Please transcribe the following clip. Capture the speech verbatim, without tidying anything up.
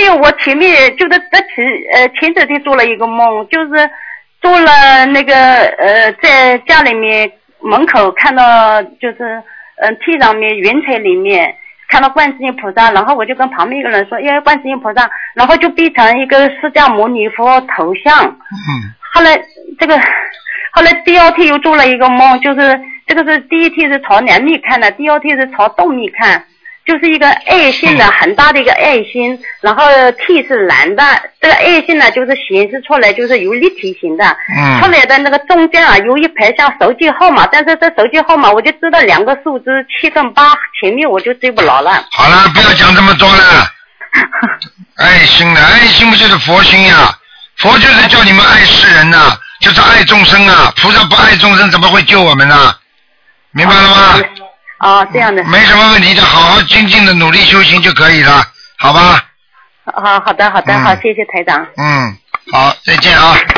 有，我前面就是在前呃前几天做了一个梦，就是做了那个呃在家里面门口看到就是嗯、呃、地上面云彩里面看到观世音菩萨，然后我就跟旁边一个人说，因为观世音菩萨，然后就变成一个释迦牟尼佛头像。 嗯。 后来这个后来第二天又做了一个梦，就是这个是第一天是朝南面看的，第二天是朝东面看。就是一个爱心的很大的一个爱心，然后T是蓝的，这个爱心呢就是显示出来就是有立体型的， 嗯， 出来的那个中间啊有一排像手机号码，但是这手机号码我就知道两个数字七跟八，前面我就对不牢了。 好了，不要讲这么多了。爱心的爱心不就是佛心呀？佛就是叫你们爱世人呐、啊，就是爱众生啊。菩萨不爱众生怎么会救我们呢？明白了吗？ 哦，这样的。 没什么问题的，好好精进的努力修行就可以了，好吧？ 好好的好的、嗯、好，谢谢台长。 嗯，好，再见啊。